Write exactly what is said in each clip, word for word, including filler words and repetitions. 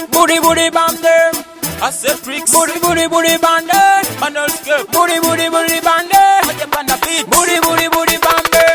Booty booty bam them. I said tricks. Booty booty booty bam them. Manuel skirt. Booty booty booty bam them. I jump on the beat. Booty booty booty bam them.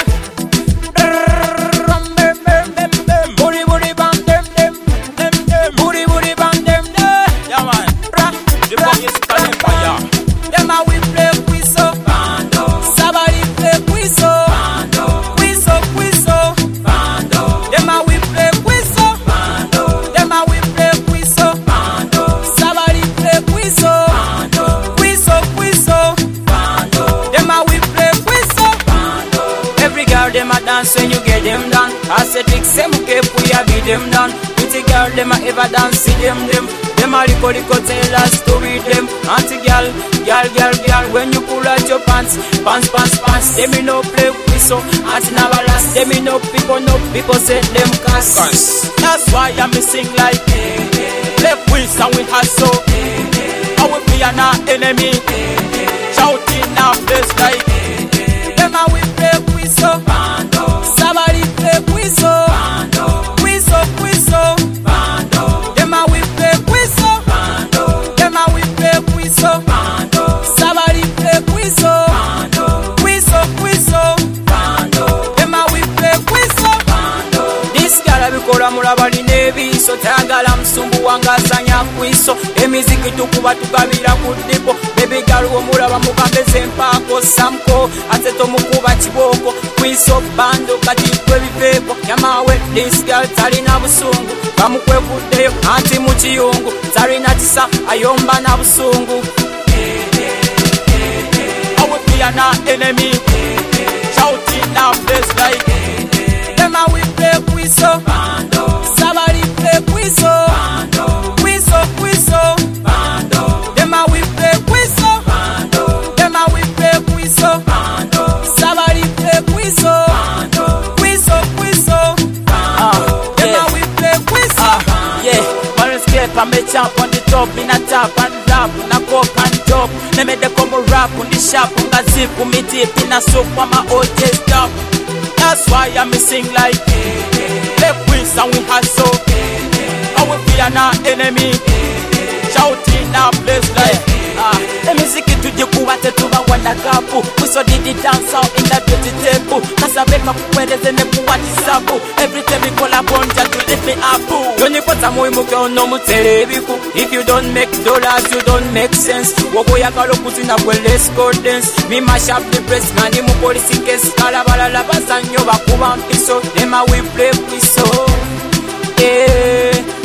Booty booty bam them them them them. Booty booty bam them them. Yeah man. The fuck is calling fire. Them a we play quizo. Bando. Somebody play quizo. Bando. Quizo quizo. Bando. Them a we play quizo. Bando. Them a we play quizo. Bando. Somebody play quizo. Bando. Quizo quizo. Bando. Them a we play quizo. Bando. Every girl them a dance when you get them done. Aesthetic say muke puya be them done. Pretty girl them a ever dance see them them. Them a liko liko tell a story them. Auntie girl, girl, girl, girl. When you pull out your pants, pants, pants, pants. Them me no play with so. Auntie never last. Them me no people, no people say them cast. Cause that's why I'm sing like hey, hey. Play quiz and we hustle. Hey, hey. I will be an enemy. Hey, hey. Shouting now place like hey, hey. Them a we play quiz so. Bando. Somebody play quiz so. Bando. Quiz so, quiz so. Bando. Them a we play quiz so. Bando. Them a we play quiz so. Bando. Somebody play quiz so. Bando. Quiz so, quiz so. Bando. Them a we play quiz so. Bando. This girl abikola mulabali nebiso tayagala musumbu wangasanya kwiso emiziki tukuba tukabira ku dipo baby girl omulaba mukambeze mpako samko ate tomukuba kiboko kwiso bando kati kwebipepo yamawe this girl talina busungu bamukwevuddeyo anti mu kiyungu talina kisa ayomba na busungu. I will be an enemy. Shouting now place like Them a we play quizo. Bando. Somebody play quizo. Bando. Quizo, quizo. Bando. Them a we play quizo. Bando. Them a we play quizo. Bando. Somebody play quizo. Bando. Quizo, quizo. Bando. Them a we play quizo. Ah, yeah. Manuel skirt and me jump on the top in a top and rap in a cup and top. Me me the combo rap on the shop on the zip on me deep in a soap on my old stop. That's why I'm sing like hey, hey. Play quiz and we hustle. Hey, hey. I will be an enemy. Hey, hey. Shouting now place like ah. Emiziki tujikuwa tetuba wana kapu. Kuso didi dance out in the dirty table. Kasabeka kukweleze nebu watisabu. Every time we call upon just to lift me up. Yoni pota muimu kyo no mutelebiku. If you don't make dollars you don't make sense. Wogo ya kalo kutina kwe let's go dance. Me mash up the press mani mu police case. Kalabala la basanyo bakuba mpiso. Ema we play piso. Yeah.